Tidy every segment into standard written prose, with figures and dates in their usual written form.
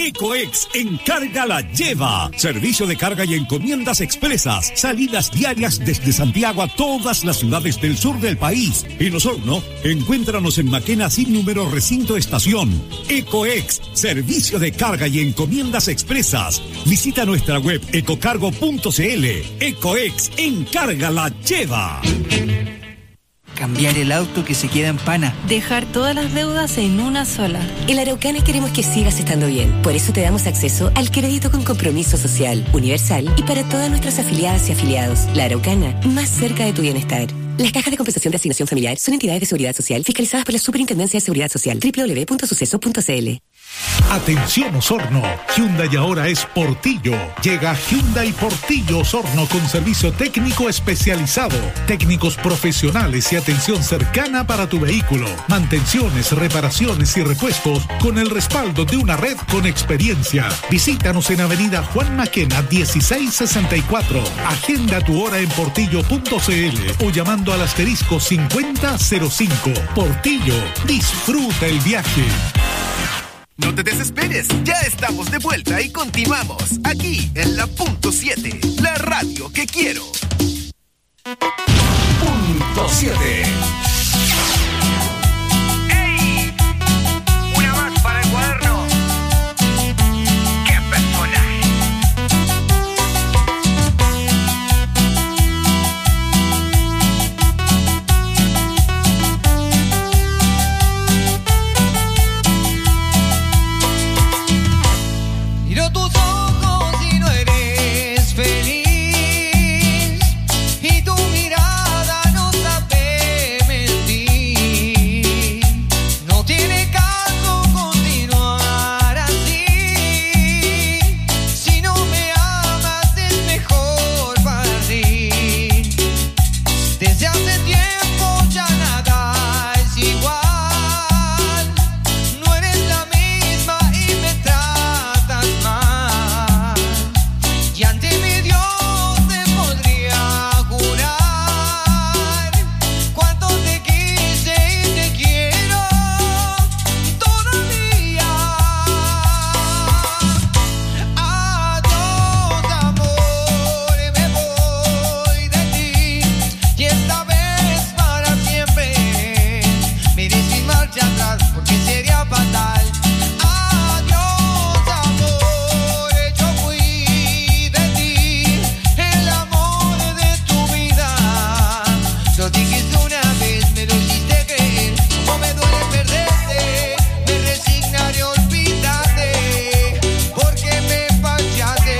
Ecoex Encarga la lleva. Servicio de carga y encomiendas expresas. Salidas diarias desde Santiago a todas las ciudades del sur del país. En Osorno, encuéntranos en Maquena sin número recinto estación. Ecoex, servicio de carga y encomiendas expresas. Visita nuestra web ecocargo.cl. Ecoex Encarga la lleva. Cambiar el auto que se queda en pana. Dejar todas las deudas en una sola. En la Araucana queremos que sigas estando bien. Por eso te damos acceso al crédito con compromiso social, universal y para todas nuestras afiliadas y afiliados. La Araucana, más cerca de tu bienestar. Las cajas de compensación de asignación familiar son entidades de seguridad social fiscalizadas por la Superintendencia de Seguridad Social. www.suceso.cl. Atención Osorno, Hyundai ahora es Portillo. Llega Hyundai Portillo Osorno con servicio técnico especializado, técnicos profesionales y atención cercana para tu vehículo, mantenciones, reparaciones y repuestos con el respaldo de una red con experiencia. Visítanos en Avenida Juan Maquena 1664. Agenda tu hora en portillo.cl o llamando al asterisco 5005. Portillo, disfruta el viaje. No te desesperes, ya estamos de vuelta y continuamos aquí en la Punto 7, la radio que quiero. Punto 7. ¡Ey! Una más para el cuaderno. ¡Qué personaje! Miro tus ojos y no eres feliz, y tu mirada no sabe mentir. No tiene caso continuar así. Si no me amas es mejor partir. Desde hace tiempo ya nada es igual. No eres la misma y me tratas mal. Y ante mi Dios te podría jurar cuánto te quise y te quiero todavía. Adiós amor, me voy de ti, y esta vez para siempre. Me iré sin marcha atrás porque sería fatal. Adiós amor, yo fui de ti, el amor de tu vida. Lo dijiste una vez, me lo hiciste creer. Como me duele perderte, me resignaré a olvidarte, porque me fallaste.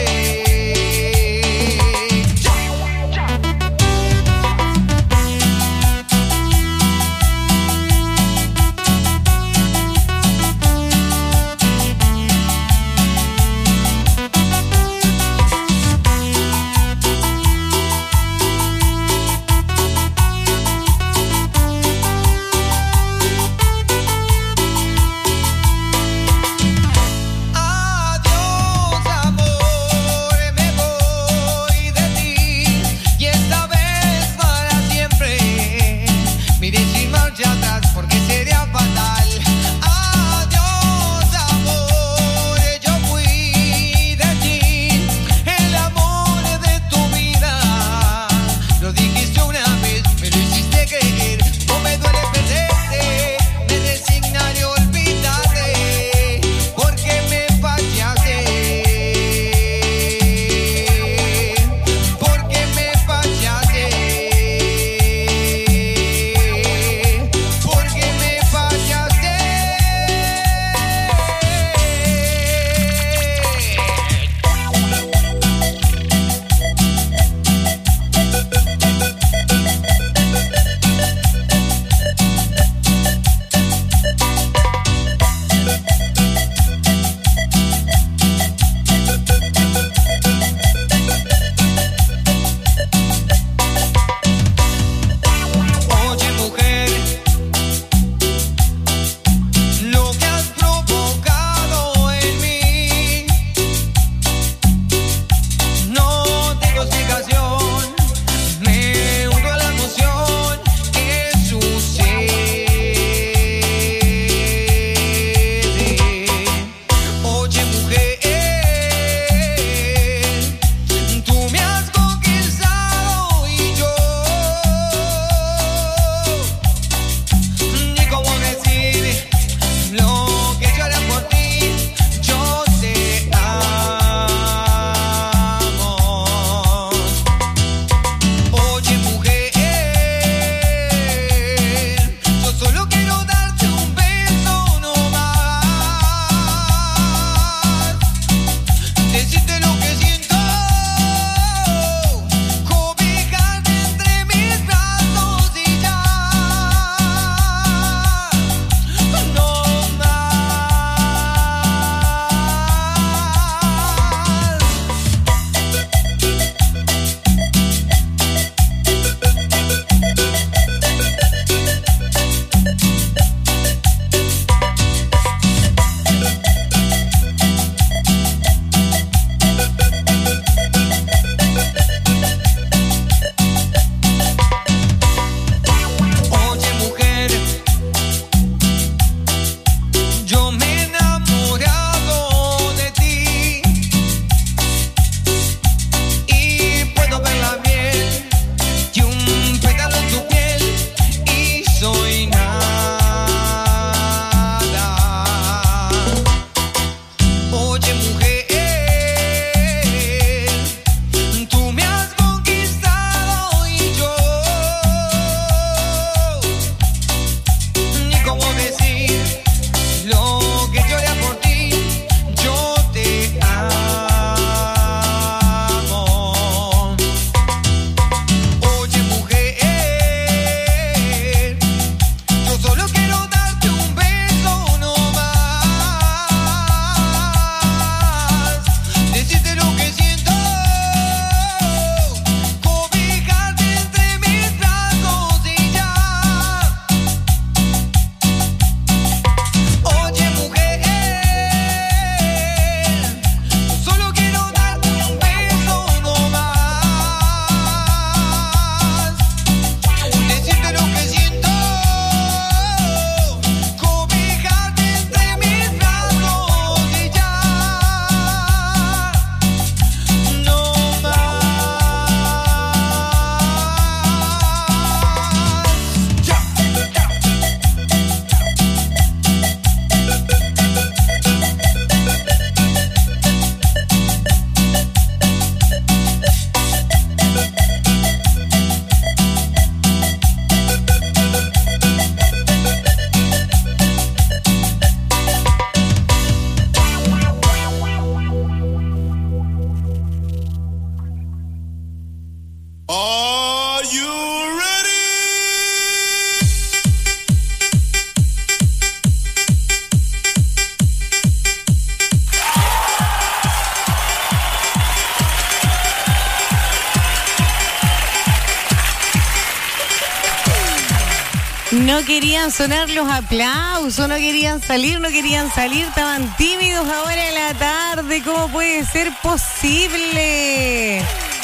querían sonar los aplausos, no querían salir, estaban tímidos ahora en la tarde. ¿Cómo puede ser posible?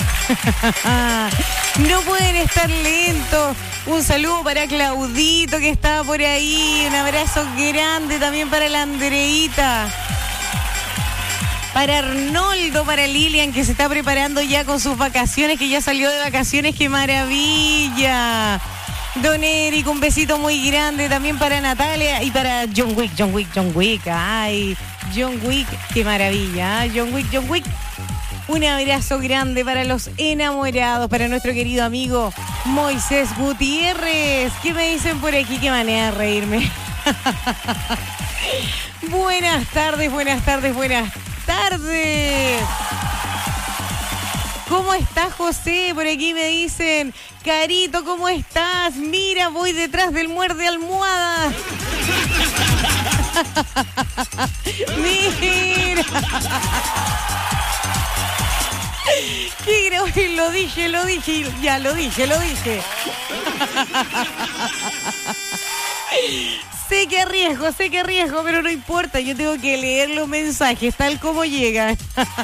No pueden estar lentos. Un saludo para Claudito que estaba por ahí. Un abrazo grande también para la Andreita. Para Arnoldo, para Lilian que se está preparando ya con sus vacaciones, que ya salió de vacaciones. ¡Qué maravilla! Don Eric, un besito muy grande también para Natalia y para John Wick. Ay, John Wick, qué maravilla. John Wick. Un abrazo grande para los enamorados, para nuestro querido amigo Moisés Gutiérrez. ¿Qué me dicen por aquí? Qué manera de reírme. Buenas tardes. ¿Cómo estás, José? Por aquí me dicen, Carito, ¿cómo estás? Mira, voy detrás del muerde almohada. Mira. Qué grave, lo dije. Sé que arriesgo, pero no importa. Yo tengo que leer los mensajes tal como llegan.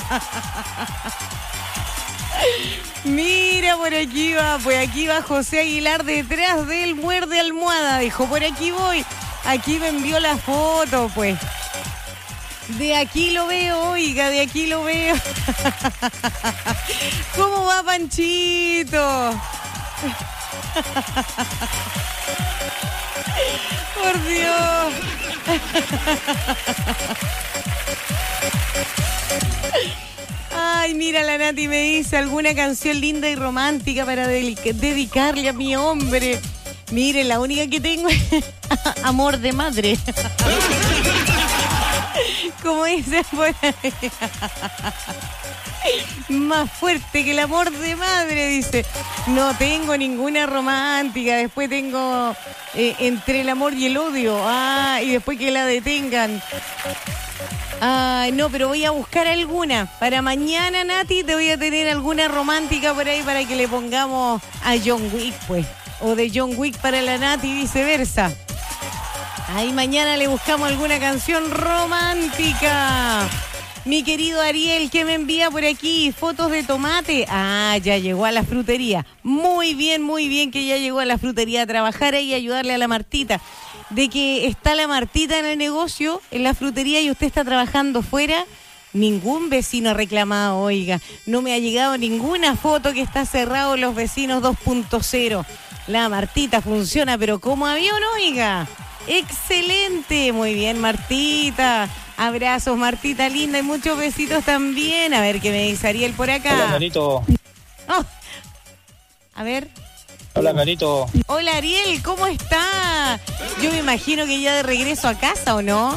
Mira, por aquí va José Aguilar detrás del muerde almohada. Dijo, por aquí voy. Aquí me envió la foto, pues. De aquí lo veo, oiga, de aquí lo veo. ¿Cómo va, Panchito? Por Dios. Ay, mira, la Nati me dice alguna canción linda y romántica para dedicarle a mi hombre. Mire, la única que tengo es Amor de Madre. Como dice por ahí. Más fuerte que el amor de madre, dice. No tengo ninguna romántica. Después tengo Entre el amor y el odio. Y después que la detengan. No, pero voy a buscar alguna. Para mañana, Nati, te voy a tener alguna romántica por ahí para que le pongamos a John Wick, pues. O de John Wick para la Nati y viceversa. Ahí mañana le buscamos alguna canción romántica. Mi querido Ariel, que me envía por aquí fotos de tomate. Ya llegó a la frutería. Muy bien que ya llegó a la frutería a trabajar ahí y ayudarle a la Martita. De que está la Martita en el negocio, en la frutería, y usted está trabajando fuera. Ningún vecino ha reclamado, oiga. No me ha llegado ninguna foto que está cerrado los vecinos 2.0. La Martita funciona, pero como avión, oiga. Excelente, muy bien, Martita. Abrazos, Martita linda, y muchos besitos también. A ver qué me dice Ariel por acá. Hola, Carito. A ver. Hola, Carito. Hola, Ariel, ¿cómo está? Yo me imagino que ya de regreso a casa, ¿o no?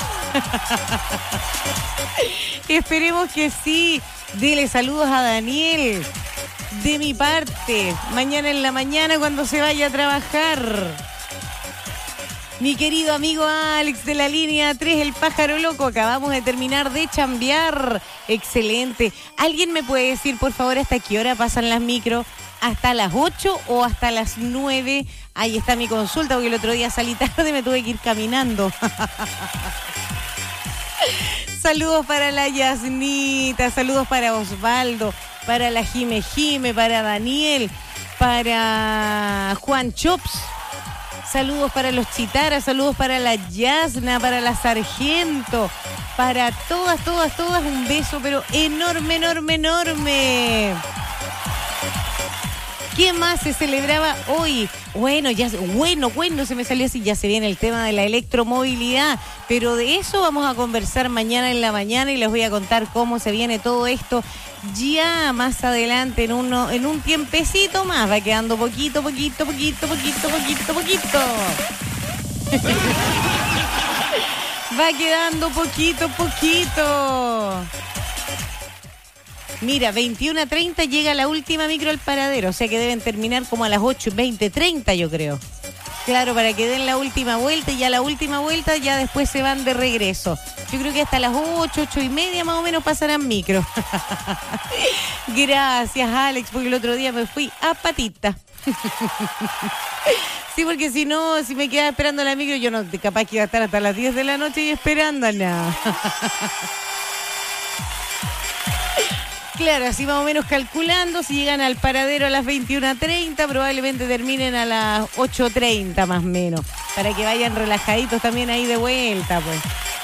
Esperemos que sí. Dele saludos a Daniel. De mi parte, mañana en la mañana cuando se vaya a trabajar. Mi querido amigo Alex de la línea 3, el pájaro loco, acabamos de terminar de chambear. Excelente. ¿Alguien me puede decir, por favor, hasta qué hora pasan las micros? ¿Hasta las 8 o hasta las 9? Ahí está mi consulta, porque el otro día salí tarde y me tuve que ir caminando. Saludos para la Yasnita, saludos para Osvaldo, para la Jime, para Daniel, para Juan Chops. Saludos para los Chitaras, saludos para la Yasna, para la Sargento, para todas, un beso, pero enorme. ¿Qué más se celebraba hoy? Bueno, se me salió así, ya se viene el tema de la electromovilidad, pero de eso vamos a conversar mañana en la mañana y les voy a contar cómo se viene todo esto ya más adelante, en un tiempecito más. Va quedando poquito. Va quedando poquito. Mira, 21:30 llega la última micro al paradero, o sea que deben terminar como a las 8:20, yo creo. Claro, para que den la última vuelta, y ya la última vuelta ya después se van de regreso. Yo creo que hasta las 8:30 más o menos pasarán micro. Gracias, Alex, porque el otro día me fui a patita. Sí, porque si no, si me quedaba esperando la micro, yo no, capaz que iba a estar hasta las 10 de la noche y esperando nada. Claro, así más o menos calculando, si llegan al paradero a las 21:30, probablemente terminen a las 8:30 más o menos, para que vayan relajaditos también ahí de vuelta, pues.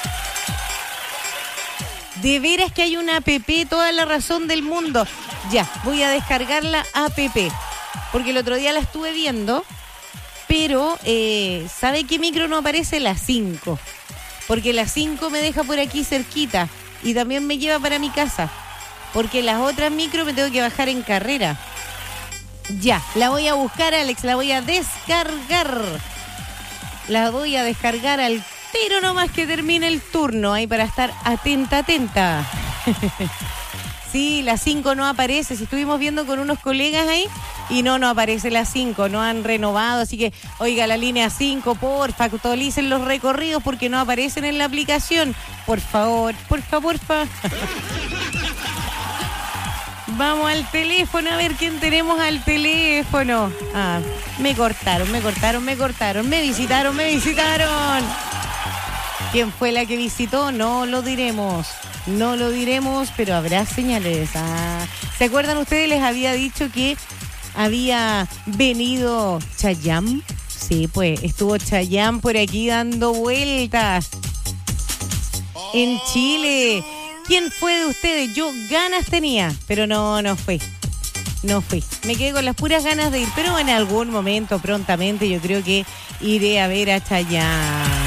De veras que hay una app, toda la razón del mundo. Ya, voy a descargar la app, porque el otro día la estuve viendo, pero ¿sabe qué micro no aparece? La 5, porque la 5 me deja por aquí cerquita y también me lleva para mi casa. Porque las otras micro me tengo que bajar en carrera. Ya, la voy a buscar, Alex, la voy a descargar. La voy a descargar al tiro nomás que termine el turno, ahí para estar atenta. Sí, la 5 no aparece. Si estuvimos viendo con unos colegas ahí y no aparece la 5, no han renovado. Así que, oiga, la línea 5, porfa, actualicen los recorridos porque no aparecen en la aplicación. Por favor. Vamos al teléfono a ver quién tenemos al teléfono. Ah, me cortaron. Me visitaron. ¿Quién fue la que visitó? No lo diremos, pero habrá señales. Ah, ¿se acuerdan ustedes? Les había dicho que había venido Chayanne. Sí, pues estuvo Chayanne por aquí dando vueltas en Chile. ¿Quién fue de ustedes? Yo ganas tenía, pero no fui. Me quedé con las puras ganas de ir, pero en algún momento, prontamente, yo creo que iré a ver a Chayanne.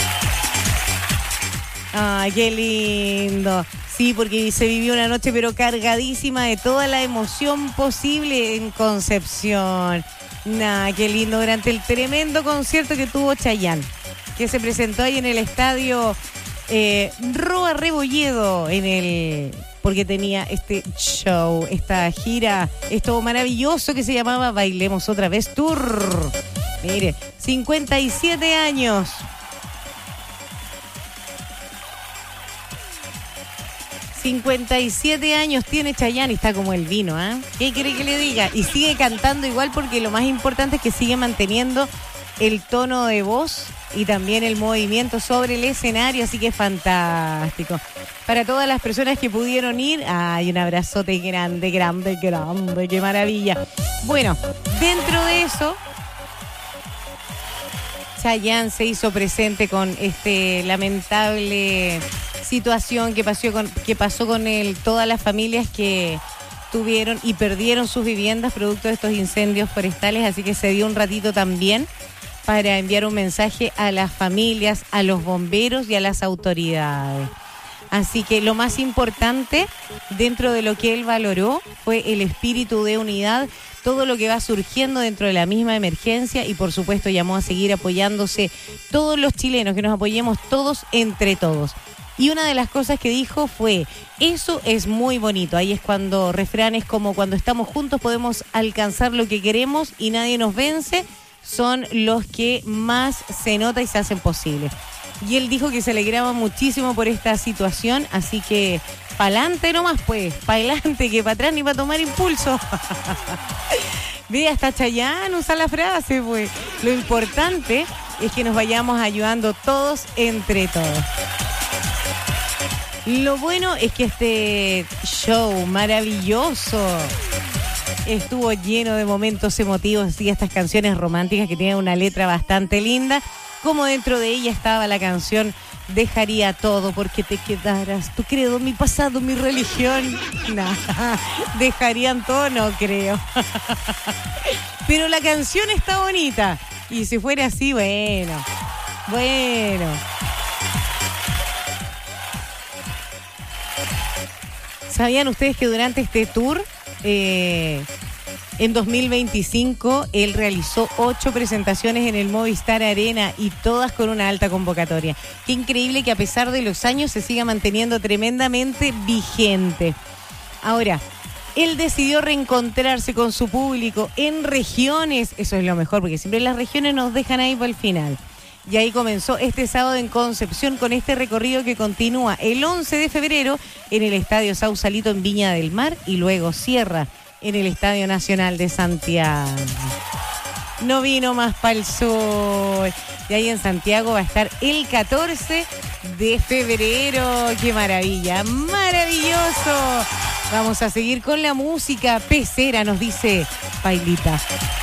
Ay, qué lindo. Sí, porque se vivió una noche pero cargadísima de toda la emoción posible en Concepción. Qué lindo durante el tremendo concierto que tuvo Chayanne, que se presentó ahí en el estadio Roa Rebolledo, porque tenía este show, esta gira, esto maravilloso que se llamaba Bailemos Otra Vez Tour. Mire, 57 años. 57 años tiene Chayanne y está como el vino, ¿ah? ¿Qué quiere que le diga? Y sigue cantando igual, porque lo más importante es que sigue manteniendo el tono de voz y también el movimiento sobre el escenario, así que es fantástico. Para todas las personas que pudieron ir, un abrazote grande, qué maravilla. Bueno, dentro de eso, Chayanne se hizo presente con este lamentable situación que pasó con todas las familias que tuvieron y perdieron sus viviendas producto de estos incendios forestales, así que se dio un ratito también para enviar un mensaje a las familias, a los bomberos y a las autoridades. Así que lo más importante dentro de lo que él valoró fue el espíritu de unidad, todo lo que va surgiendo dentro de la misma emergencia, y por supuesto llamó a seguir apoyándose todos los chilenos, que nos apoyemos todos entre todos. Y una de las cosas que dijo fue, eso es muy bonito, ahí es cuando refranes como cuando estamos juntos podemos alcanzar lo que queremos y nadie nos vence, son los que más se nota y se hacen posible. Y él dijo que se alegraba muchísimo por esta situación, así que pa'lante nomás pues, pa'lante, que para atrás ni para tomar impulso. Ve, hasta Chayanne usa la frase, pues. Lo importante es que nos vayamos ayudando todos entre todos. Lo bueno es que este show maravilloso estuvo lleno de momentos emotivos y estas canciones románticas que tienen una letra bastante linda, como dentro de ella estaba la canción Dejaría todo porque te quedaras, tu credo, mi pasado, mi religión. Dejarían todo, no creo. Pero la canción está bonita, y si fuera así, bueno. ¿Sabían ustedes que durante este tour, en 2025, él realizó 8 presentaciones en el Movistar Arena y todas con una alta convocatoria? Qué increíble que a pesar de los años se siga manteniendo tremendamente vigente. Ahora, él decidió reencontrarse con su público en regiones. Eso es lo mejor, porque siempre las regiones nos dejan ahí para el final. Y ahí comenzó este sábado en Concepción con este recorrido que continúa el 11 de febrero en el Estadio Sausalito en Viña del Mar y luego cierra en el Estadio Nacional de Santiago. no vino más para el sol. Y ahí en Santiago va a estar el 14 de febrero. ¡Qué maravilla! ¡Maravilloso! Vamos a seguir con la música. Pecera, nos dice Pailita.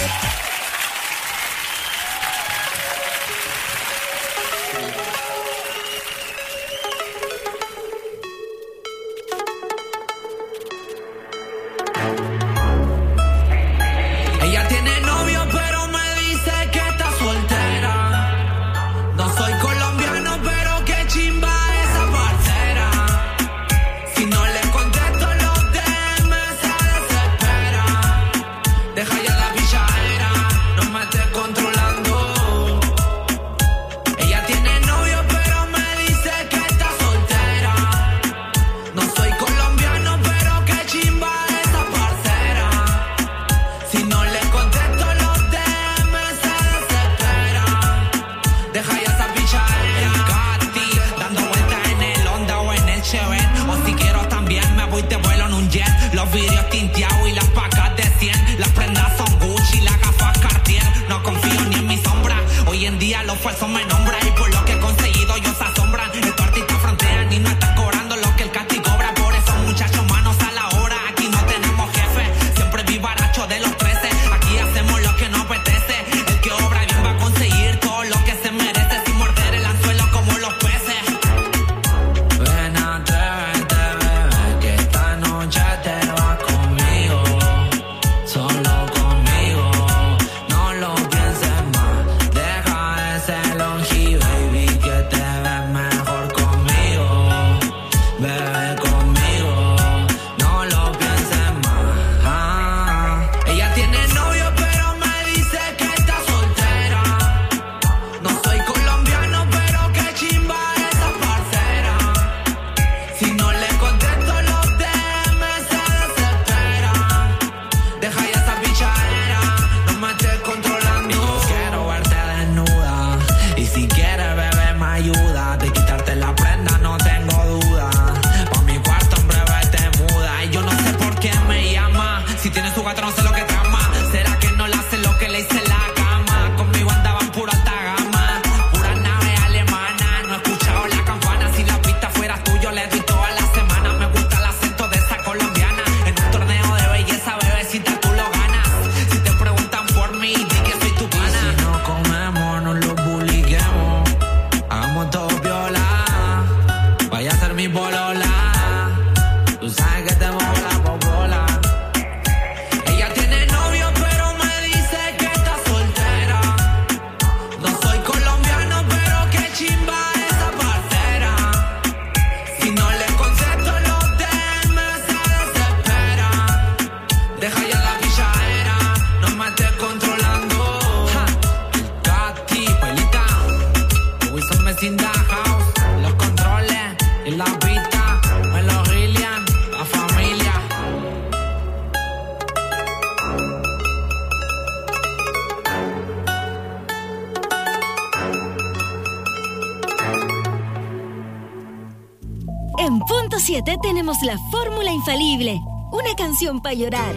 En Punto 7 tenemos la fórmula infalible. Una canción para llorar.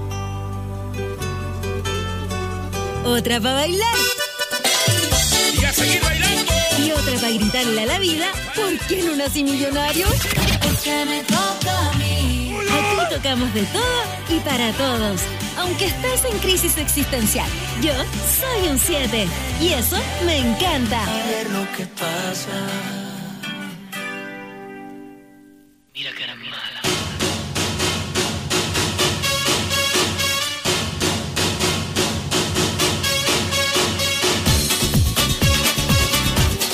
Otra para bailar. Y a seguir bailando. Y otra para gritarle a la vida, ¿por qué no nací millonario? Porque me toca a mí. Aquí tocamos de todo y para todos. Aunque estés en crisis existencial, yo soy un 7. Y eso me encanta. A ver lo que pasa. Mira que